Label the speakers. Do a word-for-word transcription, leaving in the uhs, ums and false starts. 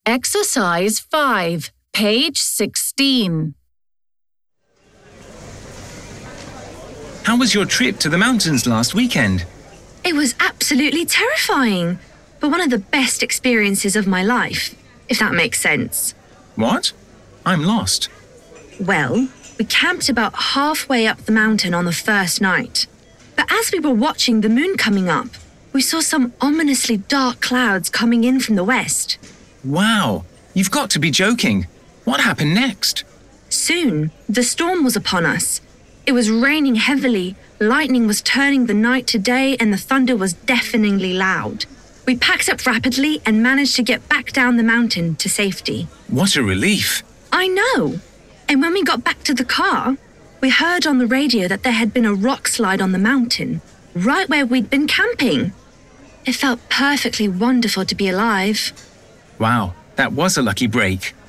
Speaker 1: Exercise five, page sixteen.
Speaker 2: How was your trip to the mountains last weekend?
Speaker 3: It was absolutely terrifying, but one of the best experiences of my life, if that makes sense.
Speaker 2: What? I'm lost.
Speaker 3: Well, we camped about halfway up the mountain on the first night. But as we were watching the moon coming up, we saw some ominously dark clouds coming in from the west.
Speaker 2: Wow, you've got to be joking. What happened next?
Speaker 3: Soon, the storm was upon us. It was raining heavily, lightning was turning the night to day, and the thunder was deafeningly loud. We packed up rapidly and managed to get back down the mountain to safety.
Speaker 2: What a relief.
Speaker 3: I know. And when we got back to the car, we heard on the radio that there had been a rock slide on the mountain, right where we'd been camping. It felt perfectly wonderful to be alive.
Speaker 2: Wow, that was a lucky break.